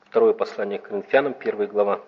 Второе послание к Коринфянам, 1 глава.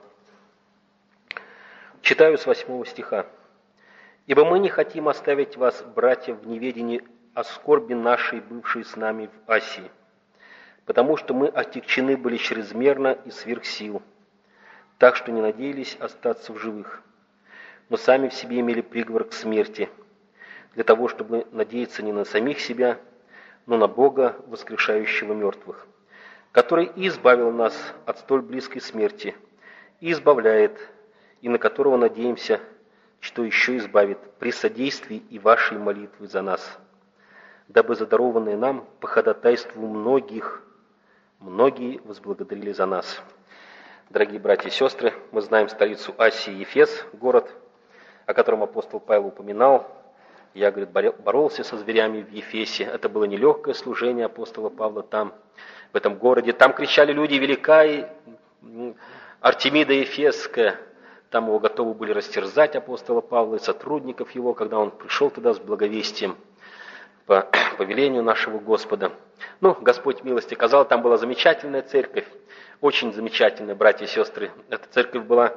Читаю с 8 стиха. «Ибо мы не хотим оставить вас, братья, в неведении о скорби нашей, бывшей с нами в Асии, потому что мы отягчены были чрезмерно и сверх сил, так что не надеялись остаться в живых, но сами в себе имели приговор к смерти, для того, чтобы надеяться не на самих себя, но на Бога, воскрешающего мертвых, который и избавил нас от столь близкой смерти, и избавляет, и на которого надеемся, что еще избавит при содействии и вашей молитвы за нас, дабы задарованные нам по ходатайству многие возблагодарили за нас». Дорогие братья и сестры, мы знаем столицу Асии Ефес, город, о котором апостол Павел упоминал. Я, говорит, боролся со зверями в Ефесе. Это было нелегкое служение апостола Павла там, в этом городе. Там кричали люди: «Великая Артемида Ефесская!» Там его готовы были растерзать, апостола Павла и сотрудников его, когда он пришел туда с благовестием по повелению нашего Господа. Господь милости оказал, там была замечательная церковь, очень замечательная, братья и сестры. Эта церковь была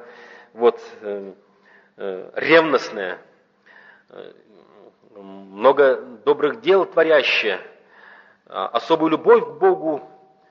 ревностная, много добрых дел творящая, особую любовь к Богу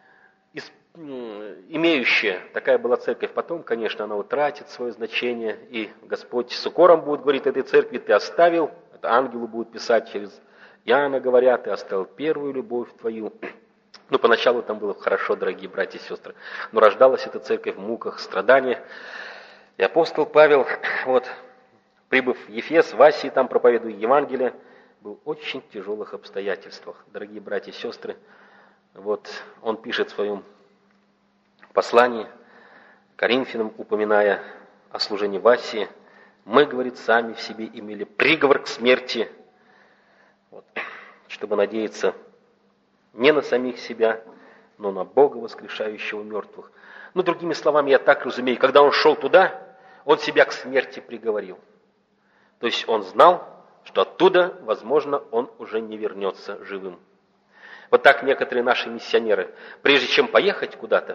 имеющая. Такая была церковь. Потом, конечно, она утратит свое значение, и Господь с укором будет говорить этой церкви: «Ты оставил», это ангелу будет писать через Иоанна, говоря: «Ты оставил первую любовь твою». Поначалу там было хорошо, дорогие братья и сестры, но рождалась эта церковь в муках, страданиях. И апостол Павел, прибыв в Ефес, в Асии, там проповедуя Евангелие, был в очень тяжелых обстоятельствах. Дорогие братья и сестры, он пишет в своем послании Коринфянам, упоминая о служении в Асии: «Мы, говорит, сами в себе имели приговор к смерти, чтобы надеяться не на самих себя, но на Бога, воскрешающего мертвых». Другими словами, я так разумею, когда он шел туда, он себя к смерти приговорил. То есть он знал, что оттуда, возможно, он уже не вернется живым. Вот так некоторые наши миссионеры, прежде чем поехать куда-то,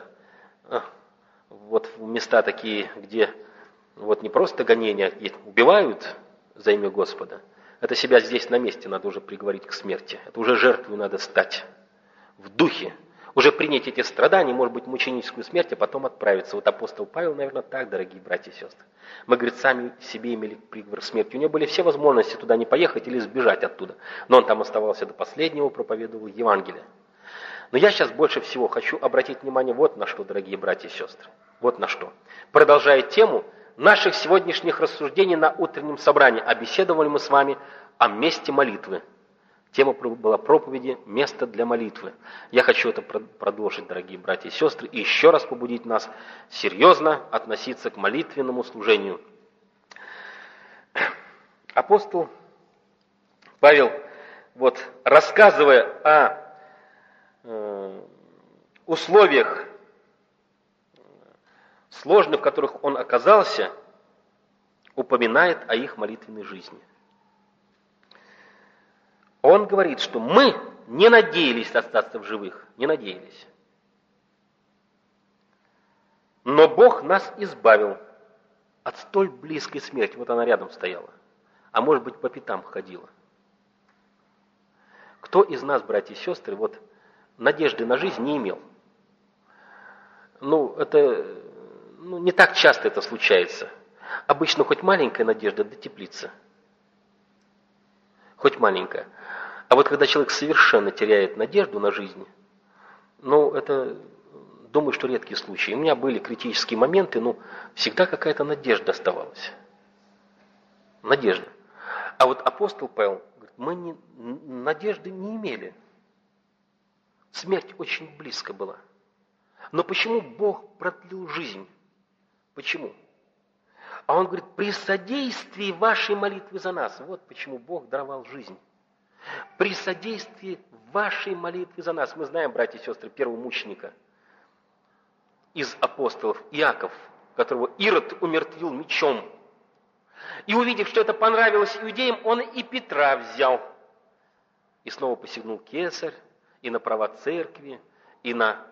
в места такие, где не просто гонения, убивают за имя Господа, это себя здесь на месте надо уже приговорить к смерти. Это уже жертвой надо стать в духе, уже принять эти страдания, может быть, мученическую смерть, а потом отправиться. Апостол Павел, наверное, так, дорогие братья и сестры. Мы, говорит, сами в себе имели приговор к смерти. У него были все возможности туда не поехать или сбежать оттуда. Но он там оставался до последнего, проповедовал Евангелие. Но я сейчас больше всего хочу обратить внимание на что, дорогие братья и сестры. На что. Продолжая тему наших сегодняшних рассуждений на утреннем собрании, беседовали мы с вами о месте молитвы. Тема была проповеди «Место для молитвы». Я хочу это продолжить, дорогие братья и сестры, и еще раз побудить нас серьезно относиться к молитвенному служению. Апостол Павел, рассказывая о условиях сложных, в которых он оказался, упоминает о их молитвенной жизни. Он говорит, что мы не надеялись остаться в живых, не надеялись. Но Бог нас избавил от столь близкой смерти. Она рядом стояла, а может быть, по пятам ходила. Кто из нас, братья и сестры, надежды на жизнь не имел? Не так часто это случается. Обычно хоть маленькая надежда, да теплится. Хоть маленькая. А когда человек совершенно теряет надежду на жизнь, это, думаю, что редкие случаи. У меня были критические моменты, всегда какая-то надежда оставалась. Надежда. А апостол Павел говорит, мы надежды не имели. Смерть очень близко была. Но почему Бог продлил жизнь? Почему? А он говорит, при содействии вашей молитвы за нас. Почему Бог даровал жизнь. При содействии вашей молитвы за нас. Мы знаем, братья и сестры, первого мученика из апостолов, Иаков, которого Ирод умертвил мечом. И увидев, что это понравилось иудеям, он и Петра взял. И снова посягнул кесарь и на права церкви, и на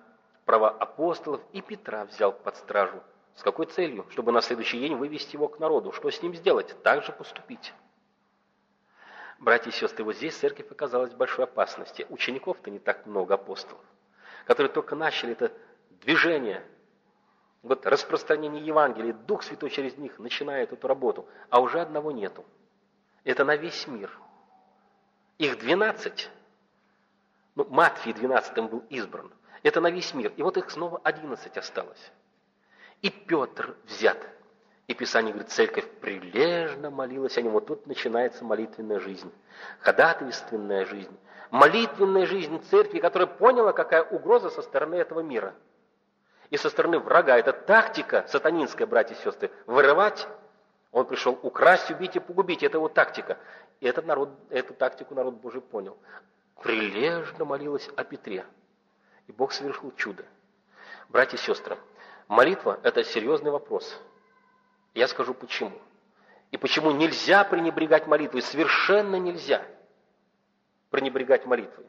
права апостолов, и Петра взял под стражу. С какой целью? Чтобы на следующий день вывести его к народу. Что с ним сделать? Так же поступить. Братья и сестры, вот здесь церковь оказалась в большой опасности. Учеников-то не так много, апостолов, которые только начали это движение, вот распространение Евангелия, Дух Святой через них начинает эту работу, а уже одного нету. Это на весь мир. Их 12, Матфий 12 был избран, это на весь мир, и вот их снова 11 осталось. И Петр взят. И Писание говорит, церковь прилежно молилась о нем. Вот тут начинается молитвенная жизнь, ходатайственная жизнь, молитвенная жизнь церкви, которая поняла, какая угроза со стороны этого мира. И со стороны врага. Это тактика сатанинская, братья и сестры. Вырывать. Он пришел украсть, убить и погубить. Это его тактика. И эту тактику народ Божий понял. Прилежно молилась о Петре. И Бог совершил чудо. Братья и сестры, молитва – это серьезный вопрос. Я скажу почему. И почему нельзя пренебрегать молитвой. Совершенно нельзя пренебрегать молитвой.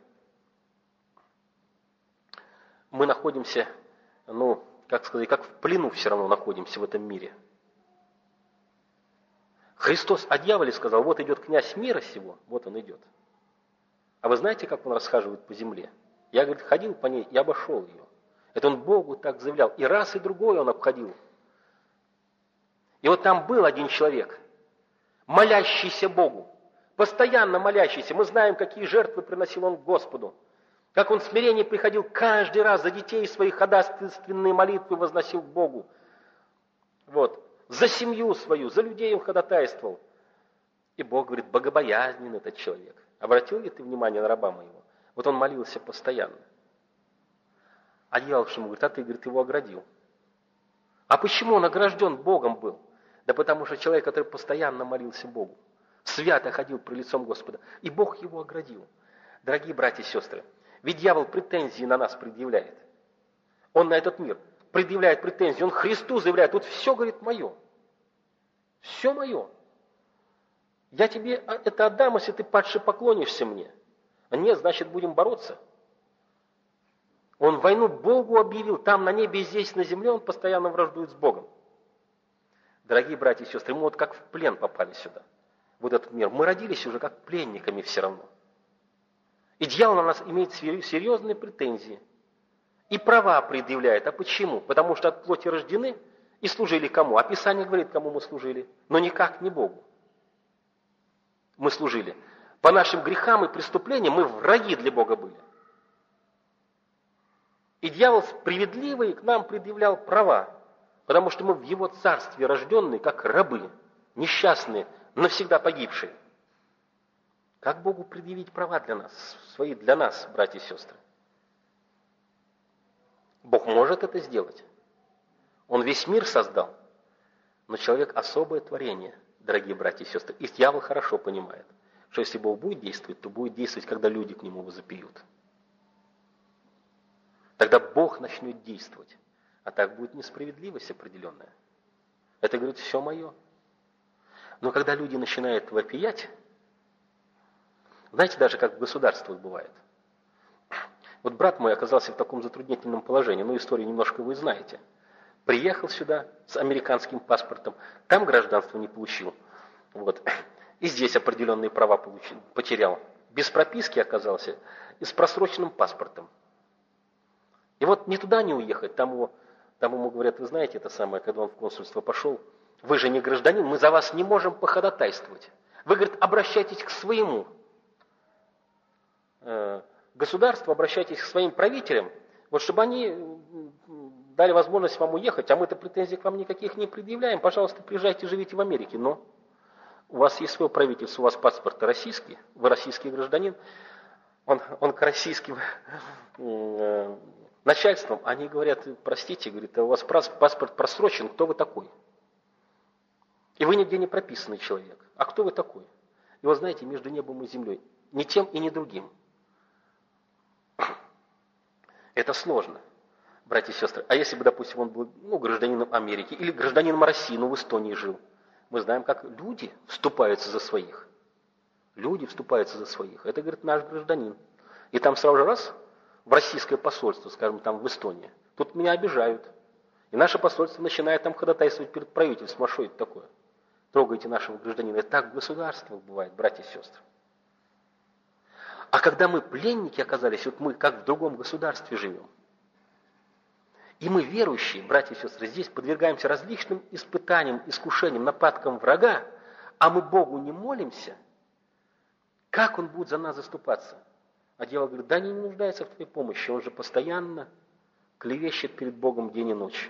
Мы находимся, как в плену все равно находимся в этом мире. Христос о дьяволе сказал, вот идет князь мира сего, вот он идет. А вы знаете, как он расхаживает по земле? Я, говорит, ходил по ней и обошел ее. Это он Богу так заявлял. И раз, и другой он обходил. И вот там был один человек, молящийся Богу, постоянно молящийся. Мы знаем, какие жертвы приносил он Господу. Как он в смирении приходил каждый раз за детей своих, ходатайственные молитвы возносил к Богу. Вот. За семью свою, за людей он ходатайствовал. И Бог говорит, богобоязнен этот человек. Обратил ли ты внимание на раба моего? Вот он молился постоянно. А дьявол ему говорит, а ты, говорит, его оградил. А почему он огражден Богом был? Да потому что человек, который постоянно молился Богу, свято ходил при лицом Господа, и Бог его оградил. Дорогие братья и сестры, ведь дьявол претензии на нас предъявляет. Он на этот мир предъявляет претензии, он Христу заявляет, тут все, говорит, мое. Все мое. Я тебе это отдам, если ты падше поклонишься мне. А нет, значит, будем бороться. Он войну Богу объявил, там на небе и здесь на земле он постоянно враждует с Богом. Дорогие братья и сестры, мы вот как в плен попали сюда, в этот мир. Мы родились уже как пленниками все равно. И дьявол на нас имеет серьезные претензии. И права предъявляет. А почему? Потому что от плоти рождены и служили кому? А Писание говорит, кому мы служили. Но никак не Богу. Мы служили. По нашим грехам и преступлениям мы враги для Бога были. И дьявол справедливо к нам предъявлял права, потому что мы в его царстве рожденные, как рабы, несчастные, навсегда погибшие. Как Богу предъявить права для нас, свои для нас, братья и сестры? Бог может это сделать. Он весь мир создал, но человек особое творение, дорогие братья и сестры. И дьявол хорошо понимает, что если Бог будет действовать, то будет действовать, когда люди к нему возопьют. Тогда Бог начнет действовать. А так будет несправедливость определенная. Это, говорит, все мое. Но когда люди начинают вопиять, знаете, даже как в государствах бывает. Вот брат мой оказался в таком затруднительном положении, историю немножко вы знаете. Приехал сюда с американским паспортом, там гражданство не получил. Вот. И здесь определенные права потерял. Без прописки оказался и с просроченным паспортом. И вот ни туда не уехать, там ему говорят, вы знаете, это самое, когда он в консульство пошел, вы же не гражданин, мы за вас не можем походатайствовать. Вы, говорит, обращайтесь к своему государству, обращайтесь к своим правителям, вот чтобы они дали возможность вам уехать, а мы-то претензий к вам никаких не предъявляем, пожалуйста, приезжайте, живите в Америке, но у вас есть свое правительство, у вас паспорт российский, вы российский гражданин, он к российским начальством, они говорят, простите, говорит, у вас паспорт просрочен, кто вы такой? И вы нигде не прописанный человек. А кто вы такой? И вот знаете, между небом и землей, ни тем и ни другим. Это сложно, братья и сестры. А если бы, допустим, он был гражданином Америки или гражданином России, в Эстонии жил, мы знаем, как люди вступаются за своих. Люди вступаются за своих. Это, говорит, наш гражданин. И там сразу же раз в российское посольство, скажем, там в Эстонии, Тут меня обижают. И наше посольство начинает там ходатайствовать перед правительством. А что это такое? Трогаете нашего гражданина. Это так в государствах бывает, братья и сестры. А когда мы пленники оказались, вот мы как в другом государстве живем, и мы, верующие, братья и сестры, здесь подвергаемся различным испытаниям, искушениям, нападкам врага, а мы Богу не молимся, как Он будет за нас заступаться? А дьявол говорит, да не нуждается в твоей помощи, он же постоянно клевещет перед Богом день и ночь.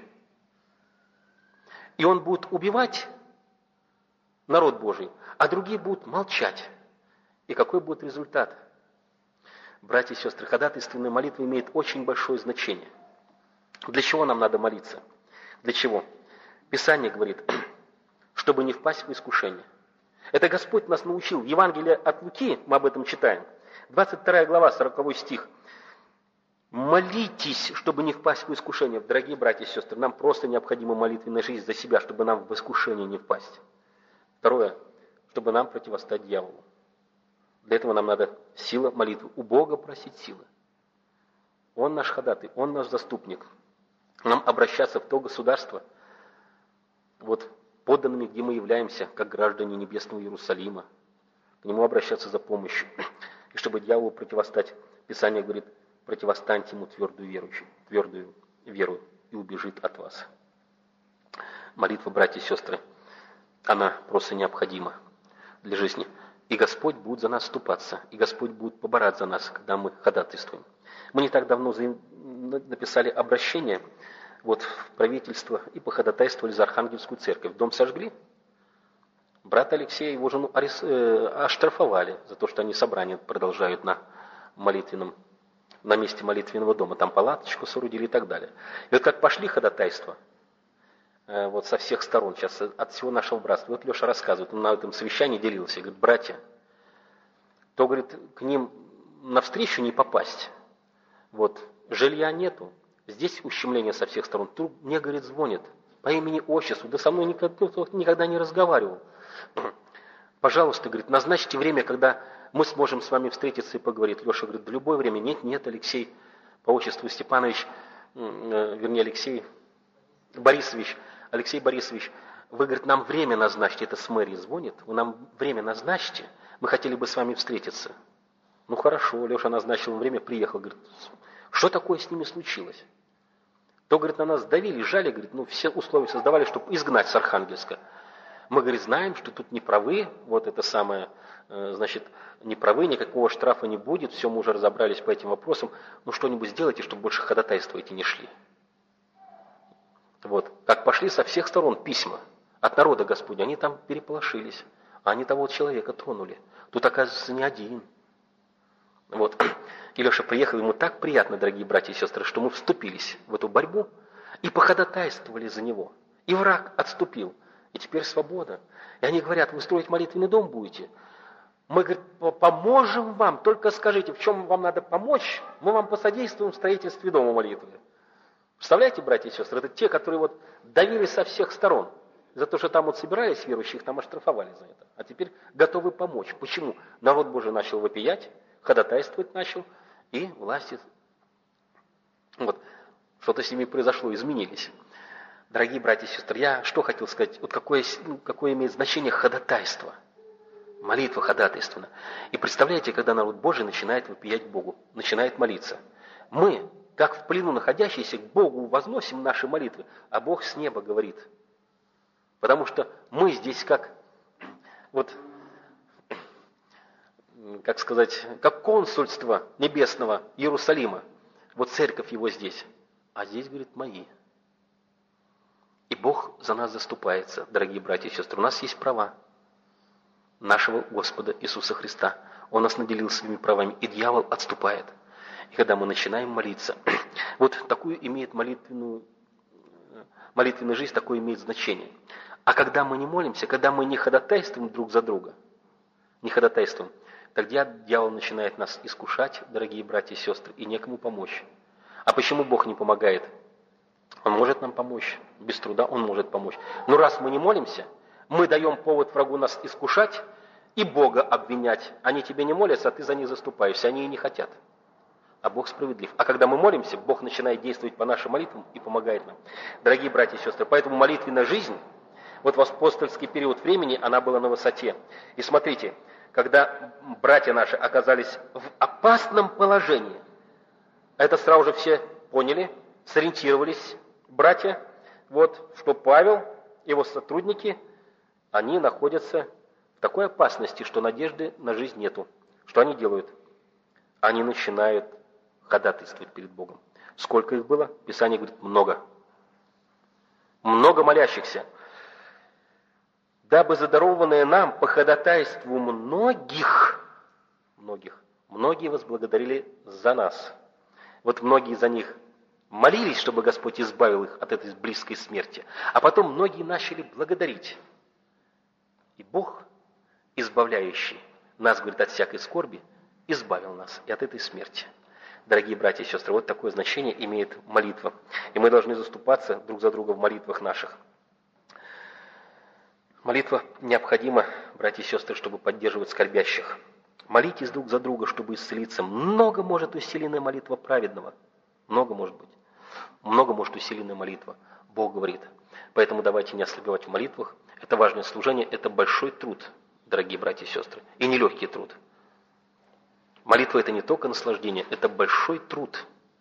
И он будет убивать народ Божий, а другие будут молчать. И какой будет результат? Братья и сестры, ходатайственная молитва имеет очень большое значение. Для чего нам надо молиться? Для чего? Писание говорит, чтобы не впасть в искушение. Это Господь нас научил. В Евангелии от Луки, мы об этом читаем, 22 глава, 40 стих. Молитесь, чтобы не впасть в искушение. Дорогие братья и сестры, нам просто необходима молитвенная жизнь за себя, чтобы нам в искушение не впасть. Второе, чтобы нам противостоять дьяволу. Для этого нам надо сила молитвы. У Бога просить силы. Он наш ходатай, Он наш заступник. Нам обращаться в то государство, вот подданными, где мы являемся, как граждане небесного Иерусалима, к Нему обращаться за помощью. И чтобы дьяволу противостать, Писание говорит, противостаньте ему твердую веру, и убежит от вас. Молитва, братья и сестры, она просто необходима для жизни. И Господь будет за нас вступаться, и Господь будет поборать за нас, когда мы ходатайствуем. Мы не так давно написали обращение в правительство и походатайствовали за Архангельскую церковь. Дом сожгли. Брата Алексея и его жену оштрафовали за то, что они собрание продолжают на месте молитвенного дома. Там палаточку соорудили и так далее. И вот как пошли ходатайства, со всех сторон, сейчас от всего нашего братства. Вот Леша рассказывает, он на этом совещании делился, говорит, братья, то, говорит, к ним навстречу не попасть. Жилья нету, здесь ущемление со всех сторон. Тут мне, говорит, звонит по имени отчеству, да со мной никогда не разговаривал. Пожалуйста, говорит, назначьте время, когда мы сможем с вами встретиться и поговорить. Леша говорит, в любое время. Нет, Алексей, по отчеству Степанович, Алексей Борисович, вы, говорит, нам время назначьте, это с мэрии звонит, вы нам время назначьте, мы хотели бы с вами встретиться. Ну хорошо, Леша назначил время, приехал, говорит, что такое с ними случилось? То, говорит, на нас давили, жали, говорит, все условия создавали, чтобы изгнать с Архангельска. Мы, говорит, знаем, что тут не правы, не правы, никакого штрафа не будет, все, мы уже разобрались по этим вопросам, что-нибудь сделайте, чтобы больше ходатайствовать и не шли. Как пошли со всех сторон письма от народа Господня, они там переполошились, а они того человека тронули. Тут, оказывается, не один. И Леша приехал, ему так приятно, дорогие братья и сестры, что мы вступились в эту борьбу и походатайствовали за него. И враг отступил, и теперь свобода. И они говорят, вы строить молитвенный дом будете? Мы, говорит, поможем вам, только скажите, в чем вам надо помочь, мы вам посодействуем в строительстве дома молитвы. Представляете, братья и сестры, это те, которые давили со всех сторон. За то, что там собирались верующих, там оштрафовали за это. А теперь готовы помочь. Почему? Народ Божий начал вопиять, ходатайствовать начал, и власти, что-то с ними произошло, изменились. Дорогие братья и сестры, я что хотел сказать, какое имеет значение ходатайство. Молитва ходатайственна. И представляете, когда народ Божий начинает вопиять к Богу, начинает молиться. Мы, как в плену находящиеся, к Богу возносим наши молитвы, а Бог с неба говорит. Потому что мы здесь как консульство небесного Иерусалима. Церковь его здесь. А здесь, говорит, мои. И Бог за нас заступается, дорогие братья и сестры. У нас есть права нашего Господа Иисуса Христа. Он нас наделил своими правами, и дьявол отступает. И когда мы начинаем молиться, такую имеет молитвенная жизнь, такое имеет значение. А когда мы не молимся, когда мы не ходатайствуем друг за друга, тогда дьявол начинает нас искушать, дорогие братья и сестры, и некому помочь. А почему Бог не помогает? Он может нам помочь, без труда Он может помочь. Но раз мы не молимся, мы даем повод врагу нас искушать и Бога обвинять. Они тебе не молятся, а ты за них заступаешься, они и не хотят. а Бог справедлив. А когда мы молимся, Бог начинает действовать по нашим молитвам и помогает нам. Дорогие братья и сестры, поэтому молитвенная жизнь, вот в апостольский период времени, она была на высоте. И смотрите, когда братья наши оказались в опасном положении, это сразу же все поняли, сориентировались братья, вот, что Павел, его сотрудники, они находятся в такой опасности, что надежды на жизнь нету. Что они делают? Они начинают ходатайствовать перед Богом. Сколько их было? Писание говорит, много. Много молящихся. Дабы задарованное нам по ходатайству многие возблагодарили за нас. Вот многие за них молились, чтобы Господь избавил их от этой близкой смерти. А потом многие начали благодарить. И Бог, избавляющий нас, говорит, от всякой скорби, избавил нас и от этой смерти. Дорогие братья и сестры, вот такое значение имеет молитва. И мы должны заступаться друг за друга в молитвах наших. Молитва необходима, братья и сестры, чтобы поддерживать скорбящих. Молитесь друг за друга, чтобы исцелиться. Много может усиленная молитва праведного. Много может быть. Много может усиленная молитва. Бог говорит. Поэтому давайте не ослабевать в молитвах. Это важное служение, это большой труд, дорогие братья и сестры. И нелегкий труд. Молитва – это не только наслаждение, это большой труд.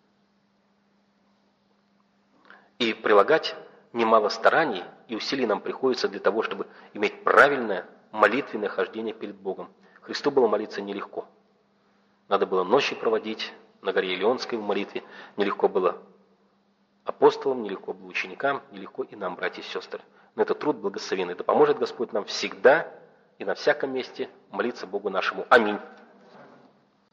И прилагать немало стараний и усилий нам приходится для того, чтобы иметь правильное молитвенное хождение перед Богом. Христу было молиться нелегко. Надо было ночи проводить на горе Илионской в молитве. Нелегко было апостолам, нелегко было ученикам, нелегко и нам, братья и сестры. Но это труд благословенный. Да поможет Господь нам всегда и на всяком месте молиться Богу нашему. Аминь.